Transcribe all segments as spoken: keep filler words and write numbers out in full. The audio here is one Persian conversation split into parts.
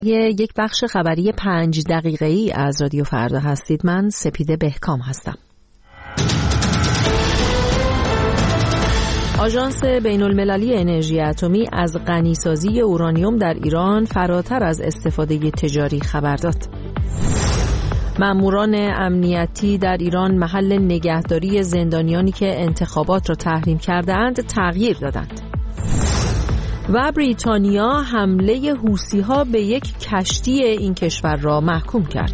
یک بخش خبری پنج دقیقه‌ای از رادیو فردا هستید. من سپیده بهکام هستم. آژانس بین‌المللی انرژی اتمی از غنیسازی اورانیوم در ایران فراتر از استفاده تجاری خبر داد. مأموران امنیتی در ایران محل نگهداری زندانیانی که انتخابات را تحریم کرده‌اند تغییر دادند. و بریتانیا حمله حوثی‌ها به یک کشتی این کشور را محکوم کرد.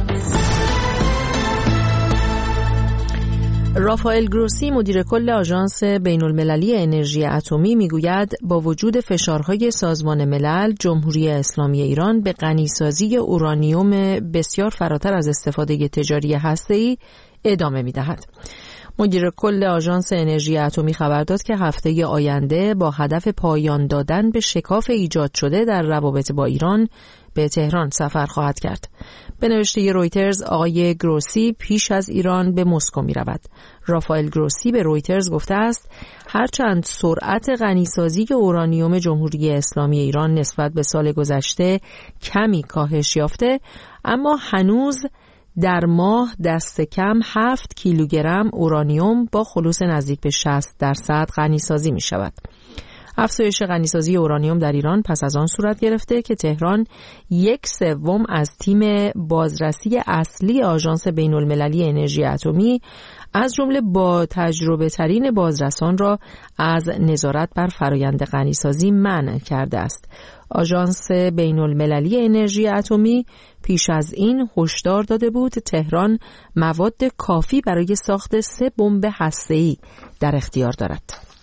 رافائل گروسی مدیر کل آژانس بین‌المللی انرژی اتمی میگوید با وجود فشارهای سازمان ملل، جمهوری اسلامی ایران به غنیسازی اورانیوم بسیار فراتر از استفاده تجاری هسته‌ای ادامه می‌دهد. مدیر کل آژانس انرژی اتمی خبر داد که هفته آینده با هدف پایان دادن به شکاف ایجاد شده در روابط با ایران به تهران سفر خواهد کرد. به نوشته رویترز آقای گروسی پیش از ایران به مسکو می رود. رافائل گروسی به رویترز گفته است هرچند سرعت غنیسازی اورانیوم جمهوری اسلامی ایران نسبت به سال گذشته کمی کاهش یافته، اما هنوز در ماه دست کم هفت کیلوگرم اورانیوم با خلوص نزدیک به شصت درصد غنیسازی می شود. افزایش غنیسازی اورانیوم در ایران پس از آن صورت گرفته که تهران یک سوم از تیم بازرسی اصلی آژانس بین‌المللی انرژی اتمی از جمله با تجربه ترین بازرسان را از نظارت بر فرایند غنیسازی منع کرده است. آژانس بین‌المللی انرژی اتمی پیش از این هشدار داده بود تهران مواد کافی برای ساخت سه بمب هسته‌ای در اختیار دارد.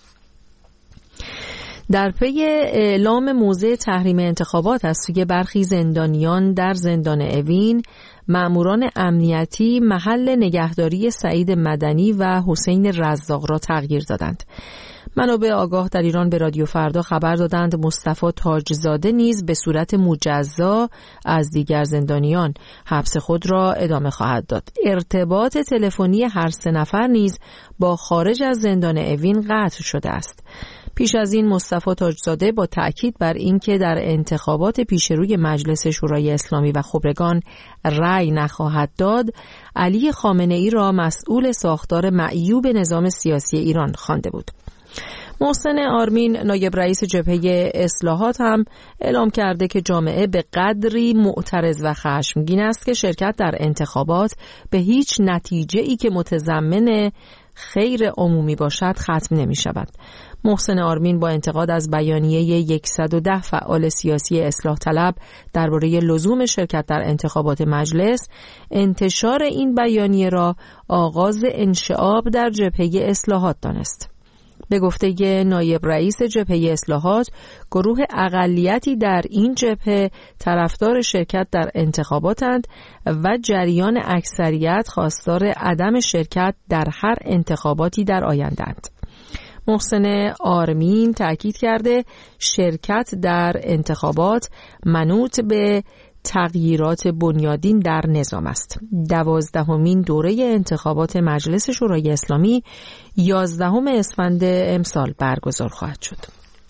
در پی اعلام موضع تحریم انتخابات از سوی برخی زندانیان در زندان اوین، مأموران امنیتی محل نگهداری سعید مدنی و حسین رزاق را تغییر دادند. منابع آگاه در ایران به رادیو فردا خبر دادند مصطفی تاجزاده نیز به صورت مجزا از دیگر زندانیان حبس خود را ادامه خواهد داد. ارتباط تلفنی هر سه نفر نیز با خارج از زندان اوین قطع شده است. پیش از این مصطفی تاجزاده با تأکید بر اینکه در انتخابات پیشروی مجلس شورای اسلامی و خبرگان رأی نخواهد داد، علی خامنه‌ای را مسئول ساختار معیوب نظام سیاسی ایران خوانده بود. محسن آرمین نایب رئیس جبهه اصلاحات هم اعلام کرده که جامعه به قدری معترض و خشمگین است که شرکت در انتخابات به هیچ نتیجه‌ای که متضمن خیر عمومی باشد ختم نمی شود. محسن آرمین با انتقاد از بیانیه صد و ده فعال سیاسی اصلاح طلب درباره لزوم شرکت در انتخابات مجلس، انتشار این بیانیه را آغاز انشعاب در جبهه اصلاحات دانست. به گفته نایب رئیس جبهه اصلاحات، گروه اقلیتی در این جبهه طرفدار شرکت در انتخاباتند و جریان اکثریت خواستار عدم شرکت در هر انتخاباتی در آینده‌اند. محسن آرمین تأکید کرده شرکت در انتخابات منوط به تغییرات بنیادین در نظام است. دوازدهمین دوره انتخابات مجلس شورای اسلامی یازدهم اسفند امسال برگزار خواهد شد.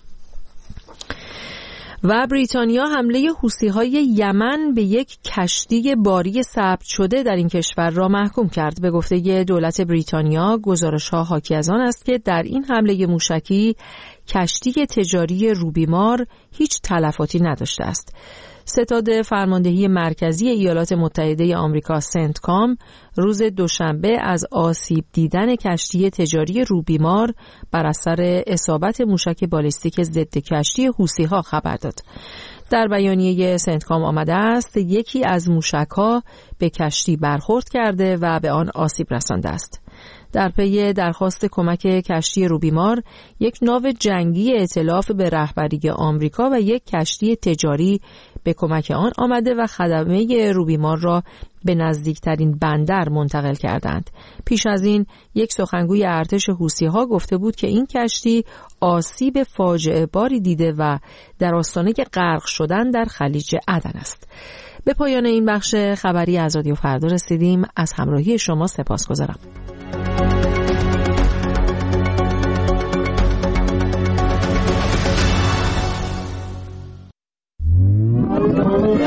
و بریتانیا حمله حوثی‌های یمن به یک کشتی باری ثبت شده در این کشور را محکوم کرد. به گفته دولت بریتانیا، گزارش‌ها حاکی از آن است که در این حمله موشکی کشتی تجاری روبیمار هیچ تلفاتی نداشته است. ستاد فرماندهی مرکزی ایالات متحده آمریکا سنتکام روز دوشنبه از آسیب دیدن کشتی تجاری روبیمار بر اثر اصابت موشک بالستیک ضد کشتی حوثی‌ها خبر داد. در بیانیه سنتکام آمده است یکی از موشک‌ها به کشتی برخورد کرده و به آن آسیب رسانده است. در پی درخواست کمک کشتی روبیمار، یک ناو جنگی ائتلاف به رهبری آمریکا و یک کشتی تجاری به کمک آن آمده و خدمه روبیمار را به نزدیکترین بندر منتقل کردند. پیش از این یک سخنگوی ارتش حوثی‌ها گفته بود که این کشتی آسیب فاجعه باری دیده و در آستانه غرق شدن در خلیج عدن است. به پایان این بخش خبری از رادیو فردا رسیدیم. از همراهی شما سپاسگزارم.